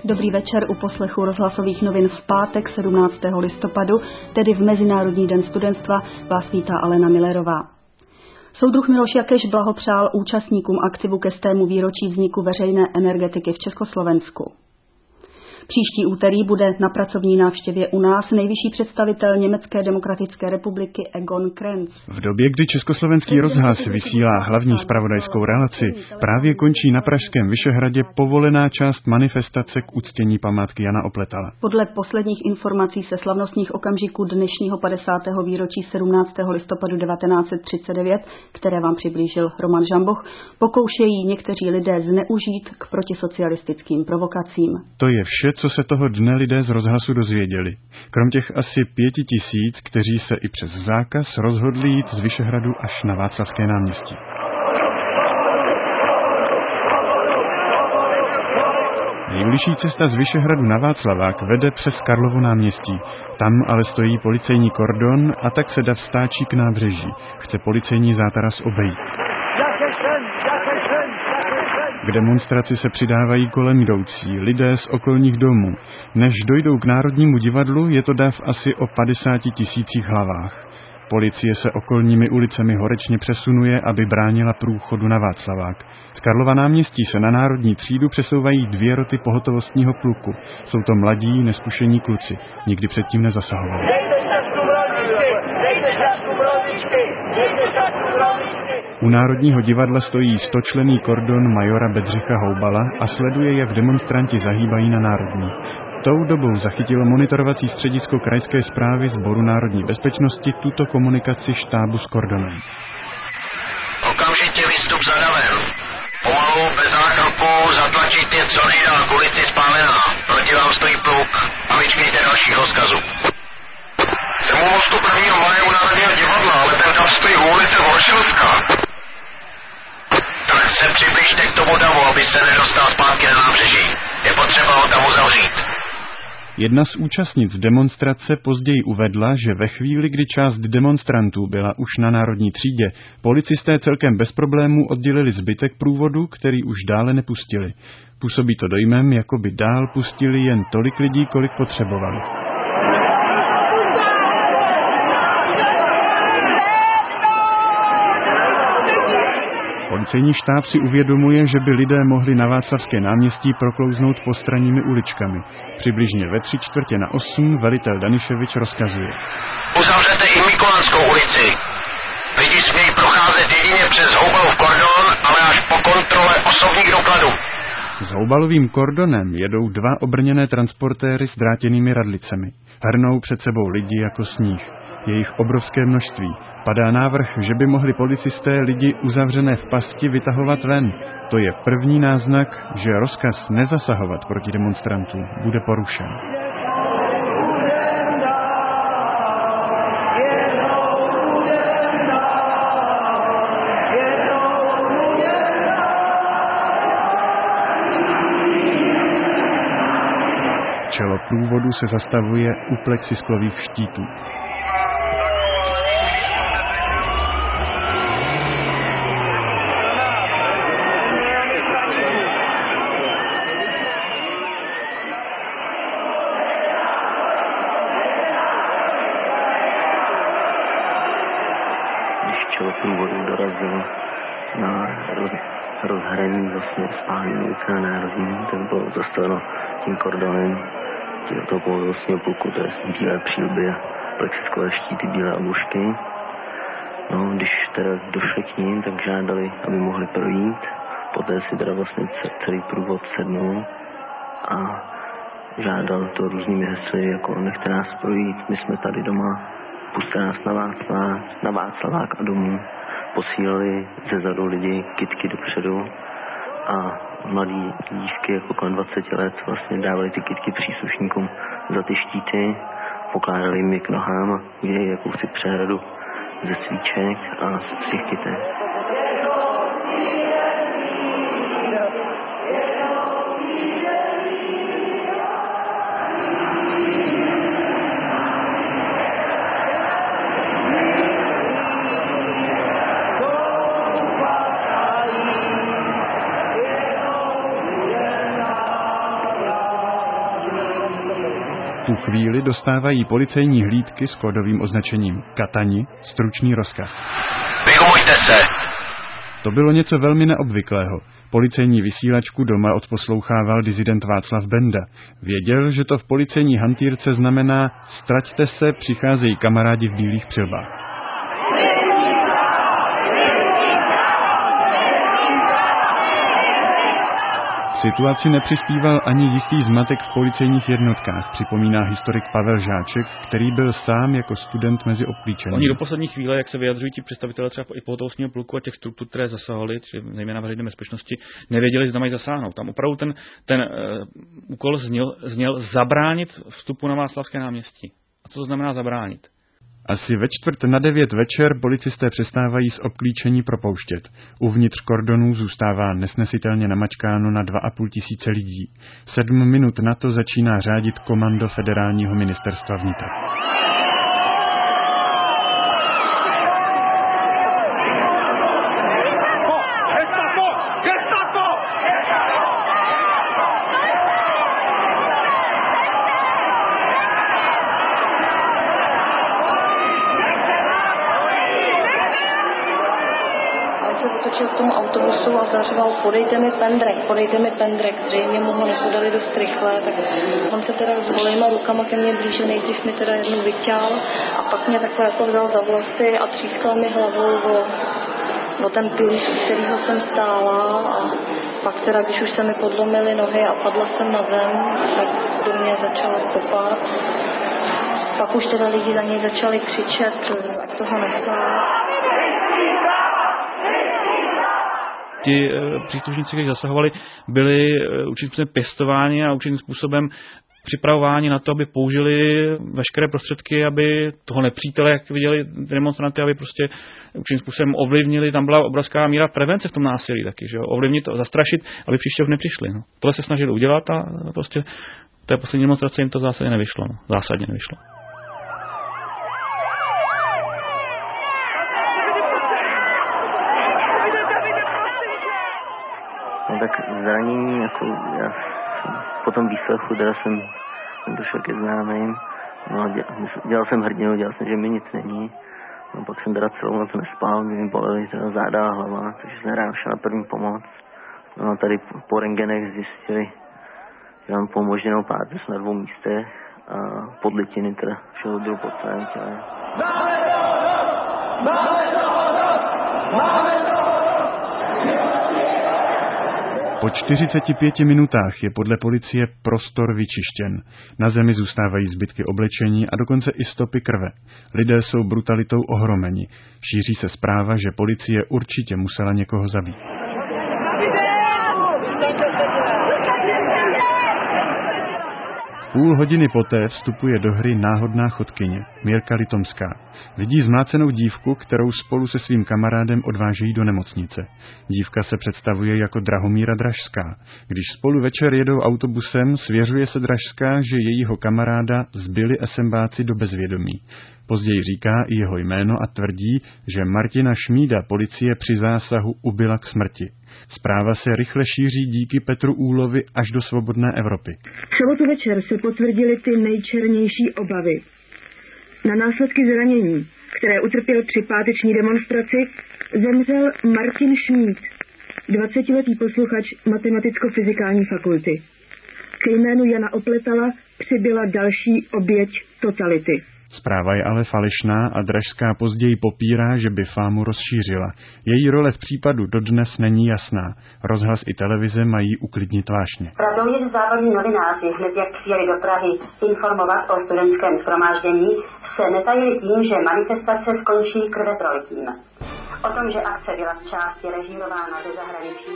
Dobrý večer u poslechu rozhlasových novin v pátek 17. listopadu, tedy v Mezinárodní den studentstva, vás vítá Alena Millerová. Soudruh Miloš Jakeš blahopřál účastníkům akcivu ke 100. výročí vzniku veřejné energetiky v Československu. Příští úterý bude na pracovní návštěvě u nás nejvyšší představitel Německé demokratické republiky Egon Krenz. V době, kdy Československý rozhlas vysílá hlavní zpravodajskou relaci, právě končí na pražském Vyšehradě povolená část manifestace k uctění památky Jana Opletala. Podle posledních informací se slavnostních okamžiků dnešního 50. výročí 17. listopadu 1939, které vám přiblížil Roman Žamboch, pokoušejí někteří lidé zneužít k protisocialistickým provokacím. To je vše, co se toho dne lidé z rozhlasu dozvěděli. Krom těch asi 5 000, kteří se i přes zákaz rozhodli jít z Vyšehradu až na Václavské náměstí. Nejbližší cesta z Vyšehradu na Václavák vede přes Karlovo náměstí. Tam ale stojí policejní kordon a tak se dav stáčí k nábřeží. Chce policejní zátaras obejít. K demonstraci se přidávají kolem jdoucí lidé z okolních domů. Než dojdou k Národnímu divadlu, je to dav asi o 50 000 hlavách. Policie se okolními ulicemi horečně přesunuje, aby bránila průchodu na Václavák. Z Karlova náměstí se na Národní třídu přesouvají 2 roty pohotovostního pluku. Jsou to mladí, neskušení kluci. Nikdy předtím nezasahovali. U Národního divadla stojí 100členný kordon majora Bedřicha Houbala a sleduje, jak demonstranti zahýbají na Národní. Tou dobou zachytilo monitorovací středisko krajské správy Sboru národní bezpečnosti tuto komunikaci štábu s kordonem. Okamžitě výstup za davem. Pomalu, bez zákroku, zatlačit je co nejdál k ulici Spálená. Proti vám stojí pluk a vyčkejte dalšího rozkazu. Jsem u mostu prvního maje u Národního divadla, ale ten dav stojí u ulice Voršilská. Tak se přibližte k tomu davu, aby se nedostal zpátky na nábřeží. Je potřeba ho tam uzavřít. Jedna z účastnic demonstrace později uvedla, že ve chvíli, kdy část demonstrantů byla už na Národní třídě, policisté celkem bez problémů oddělili zbytek průvodu, který už dále nepustili. Působí to dojmem, jako by dál pustili jen tolik lidí, kolik potřebovali. Policejní štáb si uvědomuje, že by lidé mohli na Václavské náměstí proklouznout postranními uličkami. Přibližně ve 7:45 velitel Daniševič rozkazuje. Uzavřete i Mikulánskou ulici. Lidi smějí procházet jedině přes Houbalův kordon, ale až po kontrole osobních dokladů. S Houbalovým kordonem jedou 2 obrněné transportéry s drátěnými radlicemi. Hrnou před sebou lidi jako sníh. Je jich obrovské množství. Padá návrh, že by mohli policisté lidi uzavřené v pasti vytahovat ven. To je první náznak, že rozkaz nezasahovat proti demonstrantům bude porušen. Čelo průvodu se zastavuje u plexisklových štítů. Čelo průvodu dorazilo na rozhraní vlastně Spálené ulice na Národní, tak bylo zastaveno tím kordonem toho pohotovostního pluku, to je bílé přílby a plexiskové štíty, bílé obušky. No, když teda došli k ním, tak žádali, aby mohli projít, poté si teda vlastně celý průvod sednul a žádal to různými hesly, jako nechte nás projít, my jsme tady doma, pusťte nás na Václavák a domů. Posílali ze zadu lidi kytky dopředu a mladí dívky jako kolem 20 let vlastně dávali ty kytky příslušníkům za ty štíty, pokládali jim je k nohám a udělali jakousi přehradu ze svíček a z těch kytek. V tu chvíli dostávají policejní hlídky s kódovým označením Katani stručný rozkaz. Vyhumujte se! To bylo něco velmi neobvyklého. Policejní vysílačku doma odposlouchával disident Václav Benda. Věděl, že to v policejní hantýrce znamená straťte se, přicházejí kamarádi v bílých přilbách. Situaci nepřispíval ani jistý zmatek v policejních jednotkách, připomíná historik Pavel Žáček, který byl sám jako student mezi obklíčenými. Oni do poslední chvíle, jak se vyjadřují ti představitelé třeba i pohotovostního pluku a těch struktur, které zasahovaly, zejména veřejné bezpečnosti, nevěděli, zda mají zasáhnout. Tam opravdu ten úkol zněl zabránit vstupu na Václavské náměstí. A co to znamená zabránit? Asi ve 8:45 večer policisté přestávají z obklíčení propouštět. Uvnitř kordonů zůstává nesnesitelně namačkáno na 2,5 tisíce lidí. 7 minut na to začíná řádit komando federálního ministerstva vnitra. K tomu autobusu a zařval, podejte mi pendrek, zřejmě mu ho nepodali dost rychle, tak on se teda s holýma rukama ke mně blížil, nejdřív mi teda jednou vyťál a pak mě takhle jako vzal za vlasy a třískal mi hlavou o ten pilíř, u kterýho jsem stála a pak teda, když už se mi podlomily nohy a padla jsem na zem, tak do mě začala kopat. Pak už teda lidi za něj začali křičet, ať toho nechá. Ti příslušníci, kteří zasahovali, byli určitým způsobem pěstováni a určitým způsobem připravováni na to, aby použili veškeré prostředky, aby toho nepřítele, jak viděli demonstranty, aby prostě určitým způsobem ovlivnili. Tam byla obrovská míra prevence v tom násilí taky, že jo? Ovlivnit, zastrašit, aby příště už nepřišli. No. Tohle se snažili udělat a prostě té poslední demonstrace jim to zásadně nevyšlo. No. Zásadně nevyšlo. No tak zranění, jako já po tom výslechu, teda jsem došel ke známým, no dělal jsem hrdinu, dělal jsem, že mi nic není, no pak jsem teda celou noc nespal, kdy mi bolely teda záda a hlava, takže jsem ráno šel na první pomoc, no a tady po rentgenech zjistili, že mám pomožděnou páteř na 2 místech a podlitiny teda všeho druhu po celém těle. Po 45 minutách je podle policie prostor vyčištěn. Na zemi zůstávají zbytky oblečení a dokonce i stopy krve. Lidé jsou brutalitou ohromeni. Šíří se zpráva, že policie určitě musela někoho zabít. Půl hodiny poté vstupuje do hry náhodná chodkyně, Mirka Litomská. Vidí zmlácenou dívku, kterou spolu se svým kamarádem odvážejí do nemocnice. Dívka se představuje jako Drahomíra Dražská. Když spolu večer jedou autobusem, svěřuje se Dražská, že jejího kamaráda zbili SMBáci do bezvědomí. Později říká i jeho jméno a tvrdí, že Martina Šmída policie při zásahu ubila k smrti. Zpráva se rychle šíří díky Petru Úlovi až do svobodné Evropy. V sobotu večer se potvrdily ty nejčernější obavy. Na následky zranění, které utrpěl při páteční demonstraci, zemřel Martin Šmíd, 20letý posluchač Matematicko-fyzikální fakulty. Ke jménu Jana Opletala přibyla další oběť totality. Zpráva je ale falešná a Dražská později popírá, že by fámu rozšířila. Její role v případu dodnes není jasná. Rozhlas i televize mají uklidnit vášně. Pravdou je, že západní novináři, hned jak přijeli do Prahy informovat o studentském shromáždění, se netajili tím, že manifestace skončí krveprolitím. O tom, že akce byla z části režírována ze zahraničí.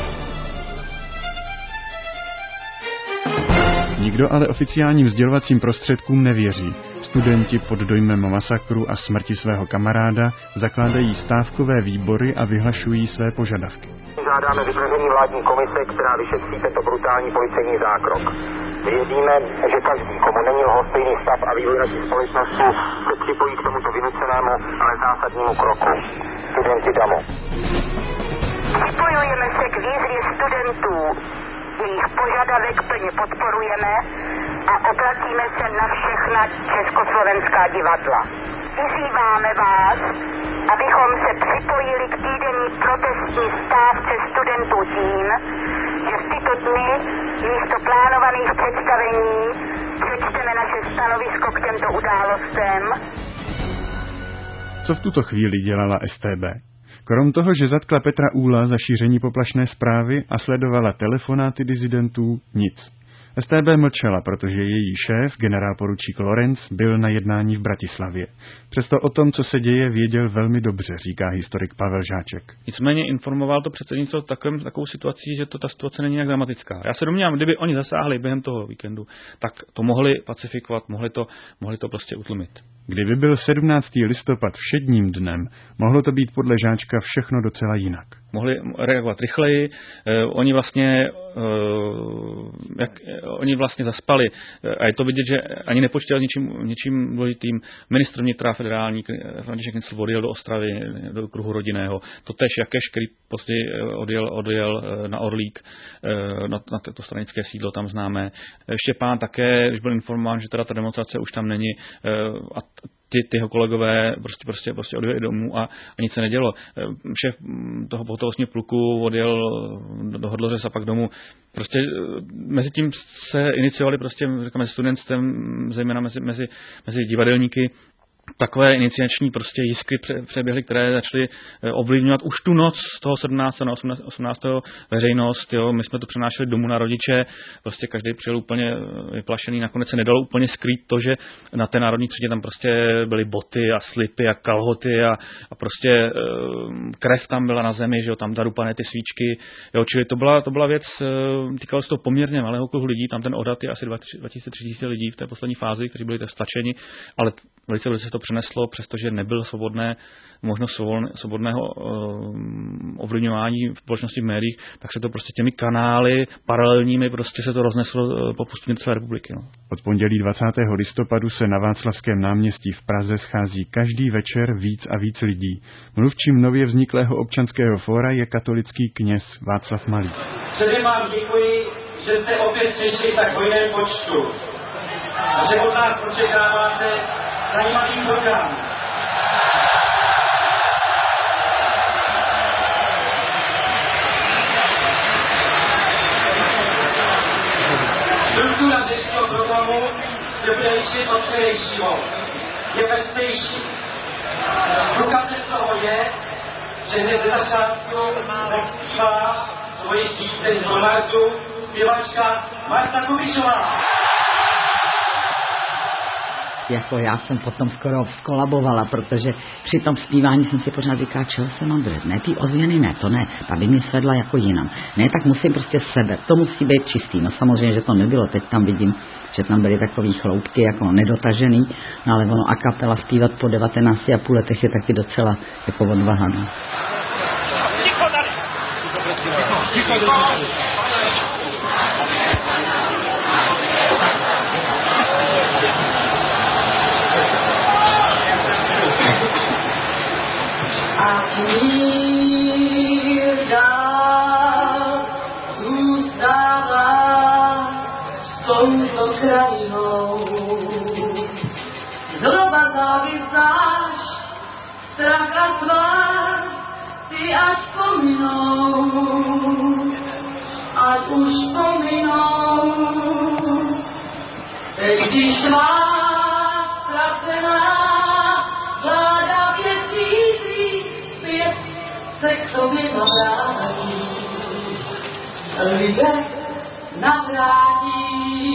Nikdo ale oficiálním sdělovacím prostředkům nevěří. Studenti pod dojmem masakru a smrti svého kamaráda zakládají stávkové výbory a vyhlašují své požadavky. Žádáme vytvoření vládní komise, která vyšetří tento brutální policejní zákrok. Věříme, že každý, komu není lhostejný stav a vývoj naší společnosti, se připojí k tomuto vynucenému, ale zásadnímu kroku. Studenti DAMO. Spojujeme se k výzvě studentů. Jejich požadavek plně podporujeme a obracíme se na všechna československá divadla. Vyzýváme vás, abychom se připojili k týdenní protestní stávce studentů tím, že v tyto dny místo plánovaných představení přečteme naše stanovisko k těmto událostem. Co v tuto chvíli dělala StB? Krom toho, že zatkla Petra Úla za šíření poplašné zprávy a sledovala telefonáty disidentů, nic. StB mlčela, protože její šéf, generálporučík Lorenc, byl na jednání v Bratislavě. Přesto o tom, co se děje, věděl velmi dobře, říká historik Pavel Žáček. Nicméně informoval to předsednictvo takovou situací, že ta situace není nějak dramatická. Já se domnívám, kdyby oni zasáhli během toho víkendu, tak to mohli pacifikovat, mohli to prostě utlumit. Kdyby byl 17. listopad všedním dnem, mohlo to být podle Žáčka všechno docela jinak. Mohli reagovat rychleji, oni vlastně zaspali a je to vidět, že ani nepočítal ničím důležitým. Ministr vnitra federální František Nincl odjel do Ostravy, do kruhu rodinného. Totéž Jakeš, který později odjel na Orlík, na to stranické sídlo tam známé. Štěpán také, už byl informován, že teda ta demonstrace už tam není a ty jeho kolegové prostě odjeli domů a nic se nedělo. Šéf toho pohotovostního pluku odjel do Hodlořec a pak domů. Prostě mezi tím se iniciovali mezi studentstvem, zejména mezi divadelníky, takové iniciační jiskry přeběhly, které začaly ovlivňovat už tu noc z toho 17. na 18. veřejnost. Jo. My jsme to přenášeli domů na rodiče, prostě každý přijel úplně vyplašený. Nakonec se nedalo úplně skrýt to, že na té národní třídě tam prostě byly boty a slipy a kalhoty a prostě krev tam byla na zemi, že jo, tam zadupané ty svíčky. Jo, čili to byla věc, týkalo se to poměrně malého kruhu lidí, tam ten odhad je asi 2000-3000 lidí v té poslední fázi, kteří byli stačeni, ale velice se to přeneslo, přestože nebyl možnost svobodného ovlivňování v společnosti v médiích, tak se to prostě těmi kanály paralelními prostě se to rozneslo po pustině celé republiky. No. Od pondělí 20. listopadu se na Václavském náměstí v Praze schází každý večer víc a víc lidí. Mluvčím nově vzniklého občanského fóra je katolický kněz Václav Malý. Předem vám děkuji, že jste opět přišli tak hojném počtu a že od nás očekáváte zajímavý program. Struktura dnešního programu se bude lišit od včerejšího. Je pestrejší. Důkazem toho je, že hned ze začátku zpívá svoji píseň do marzu zpěvačka Marta Kubišová. Jako já jsem potom skoro skolabovala, protože při tom zpívání jsem si pořád říkala, čeho se mám držet. Ne, ty ozvěny ne, to ne, ta by mě svedla jako jinam. Ne, tak musím prostě sebe, to musí být čistý. No samozřejmě, že to nebylo, teď tam vidím, že tam byly takový chloupky jako nedotažený, no ale ono a kapela zpívat po 19,5 letech je taky docela jako odvaha. No. Mír dál zůstává s touto krajinou. Zloba závisláš, strach a tvár, ty až pominou, ať už pominou. Teď když vás ztracená vláda věcí, se k sobě navrátí, lidé navrátí.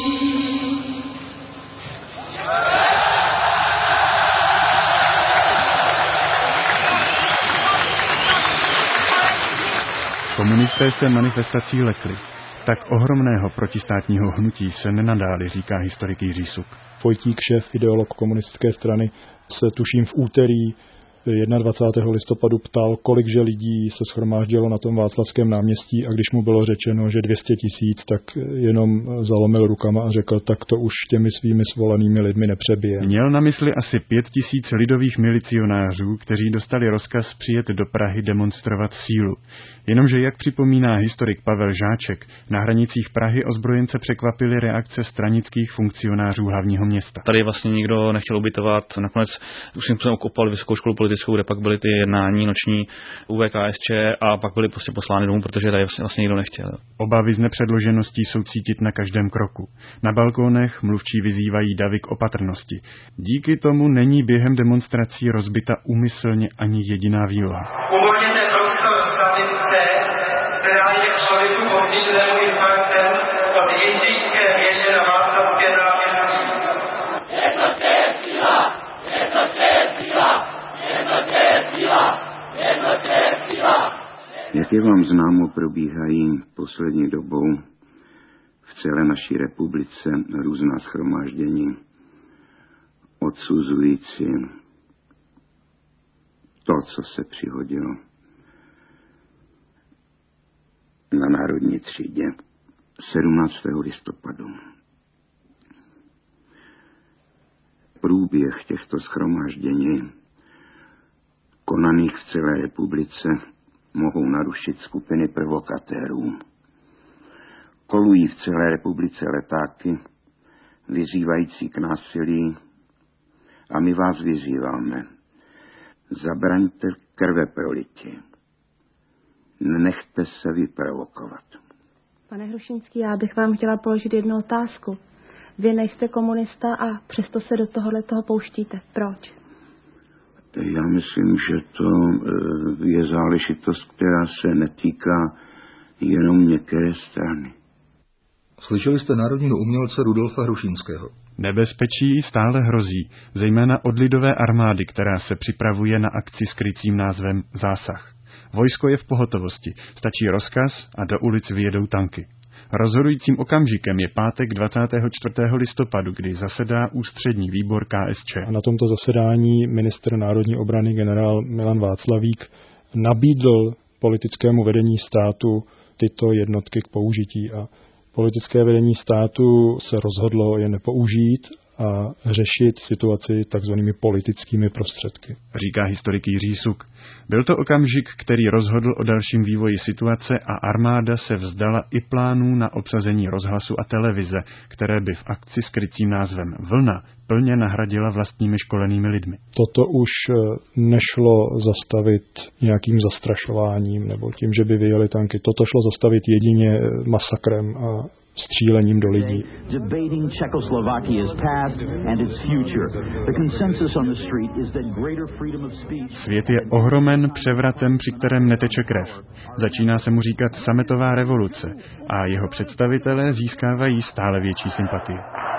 Komunisté se manifestací lekli. Tak ohromného protistátního hnutí se nenadáli, říká historik Jiří Suk. Vojtík, šéf ideolog komunistické strany, se tuším v úterý 21. listopadu ptal, kolikže lidí se shromáždilo na tom Václavském náměstí, a když mu bylo řečeno, že 200 000, tak jenom zalomil rukama a řekl, tak to už těmi svými svolenými lidmi nepřebije. Měl na mysli asi 5 000 lidových milicionářů, kteří dostali rozkaz přijet do Prahy demonstrovat sílu. Jenomže, jak připomíná historik Pavel Žáček, na hranicích Prahy ozbrojence překvapily reakce stranických funkcionářů hlavního města. Tady vlastně nikdo nechtěl ubytovat, nakonec už jsem okopal Vysokou školu politickou, kde pak byly ty jednání noční UVKSČ a pak byly prostě poslány domů, protože tady vlastně nikdo nechtěl. Obavy z nepředložeností jsou cítit na každém kroku. Na balkónech mluvčí vyzývají davy k opatrnosti. Díky tomu není během demonstrací rozbita úmyslně ani jediná výloha. Uvolněte prostor stavice, která je člověku postiženému infarktem od Jindřišské věže na Václavské náměstí. Jednotné síla, jednotné síla, jednotné síla, jednotné síla. Jak je vám známo, probíhají poslední dobou v celé naší republice různá shromáždění odsuzující to, co se přihodilo na Národní třídě 17. listopadu. Průběh těchto shromáždění konaných v celé republice mohou narušit skupiny provokatérů. Kolují v celé republice letáky, vyzývající k násilí, a my vás vyzýváme. Zabraňte krveprolití. Nenechte se vyprovokovat. Pane Hrušínský, já bych vám chtěla položit jednu otázku. Vy nejste komunista a přesto se do toho pouštíte. Proč? Já myslím, že to je záležitost, která se netýká jenom některé strany. Slyšeli jste národního umělce Rudolfa Hrušínského. Nebezpečí stále hrozí, zejména od lidové armády, která se připravuje na akci s krycím názvem Zásah. Vojsko je v pohotovosti, stačí rozkaz a do ulic vyjedou tanky. Rozhodujícím okamžikem je pátek 24. listopadu, kdy zasedá ústřední výbor KSČ. Na tomto zasedání ministr národní obrany generál Milan Václavík nabídl politickému vedení státu tyto jednotky k použití a politické vedení státu se rozhodlo je nepoužít a řešit situaci takzvanými politickými prostředky. Říká historik Jiří Suk. Byl to okamžik, který rozhodl o dalším vývoji situace a armáda se vzdala i plánů na obsazení rozhlasu a televize, které by v akci s krycím názvem Vlna plně nahradila vlastními školenými lidmi. Toto už nešlo zastavit nějakým zastrašováním nebo tím, že by vyjeli tanky. Toto šlo zastavit jedině masakrem a střílením do lidí. Svět je ohromen převratem, při kterém neteče krev. Začíná se mu říkat sametová revoluce a jeho představitelé získávají stále větší sympatii.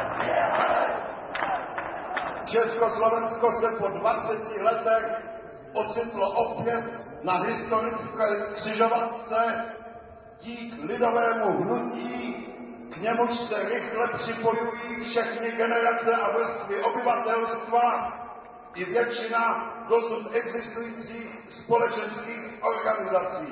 Československo se po 20 letech ocitlo opět na historické křižovatce dík lidovému hnutí, k němuž se rychle připojují všechny generace a vrstvy obyvatelstva i většina dosud existujících společenských organizací.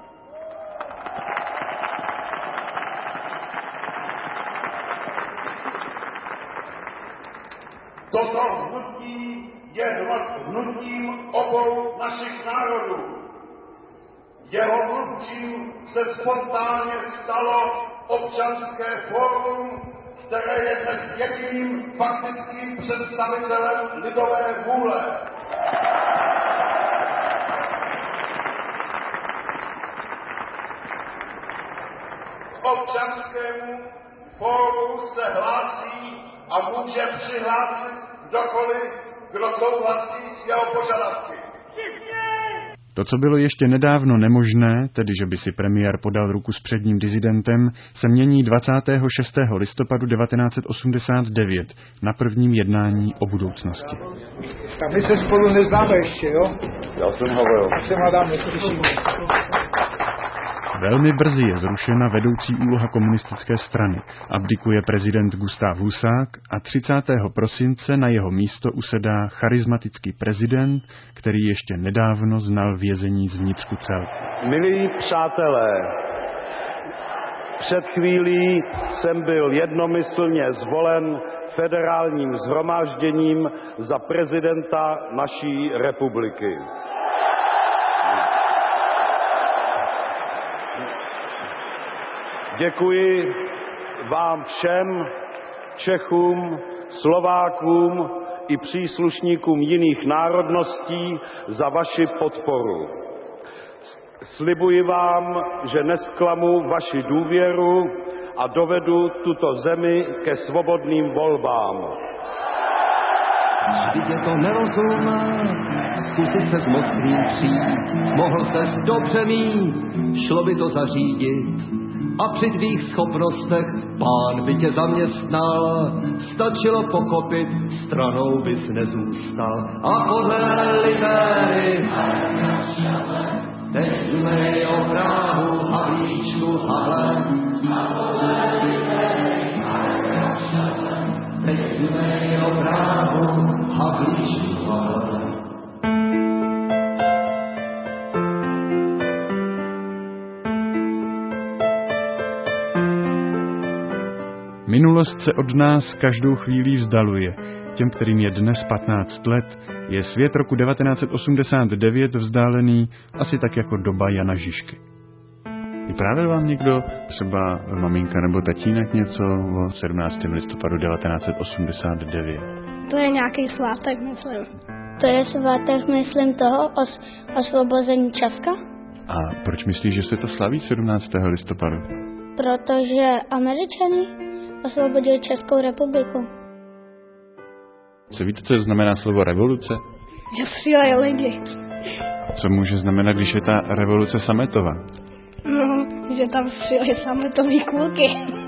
Toto hnutí je hnutím obou našich národů. Jeho mluvčím se spontánně stalo Občanské fórum, které je dnes jediným faktickým představitelem lidové vůle. K Občanskému fóru se hlásí a může přihlásit kdokoliv, kdo souhlasí s jeho požadavky. To, co bylo ještě nedávno nemožné, tedy že by si premiér podal ruku s předním dizidentem, se mění 26. listopadu 1989 na prvním jednání o budoucnosti. Tak my se spolu neznáme ještě, jo? Já jsem Havel. Já jsem Adam, neslyším. Velmi brzy je zrušena vedoucí úloha komunistické strany. Abdikuje prezident Gustav Husák a 30. prosince na jeho místo usedá charismatický prezident, který ještě nedávno znal vězení zvnitřku celku. Milí přátelé, před chvílí jsem byl jednomyslně zvolen federálním shromážděním za prezidenta naší republiky. Děkuji vám všem, Čechům, Slovákům i příslušníkům jiných národností za vaši podporu. Slibuji vám, že nesklamu vaši důvěru a dovedu tuto zemi ke svobodným volbám. Vždyť je to nerozumné, zkusit se s mocným přijít. Mohl ses dobře mít, šlo by to zařídit. A při tvých schopnostech pán by tě zaměstnal. Stačilo pochopit, stranou bys nezůstal. A podle litery teď jsme o Prahu, Havlíčku, Havle. Teď jsme o Prahu, Havlíčku, Havle. Minulost se od nás každou chvílí vzdaluje. Těm, kterým je dnes 15 let, je svět roku 1989 vzdálený asi tak jako doba Jana Žižky. Vyprávěl vám někdo, třeba maminka nebo tatínek, něco o 17. listopadu 1989? To je nějaký svátek, myslím. To je svátek, myslím, toho osvobození Česka. A proč myslíš, že se to slaví 17. listopadu? Protože Američani osvobodili Českou republiku. Co víte, co znamená slovo revoluce? Že střílejí lidi. Co může znamenat, když je ta revoluce sametová? No, že tam střílejí sametový kluky.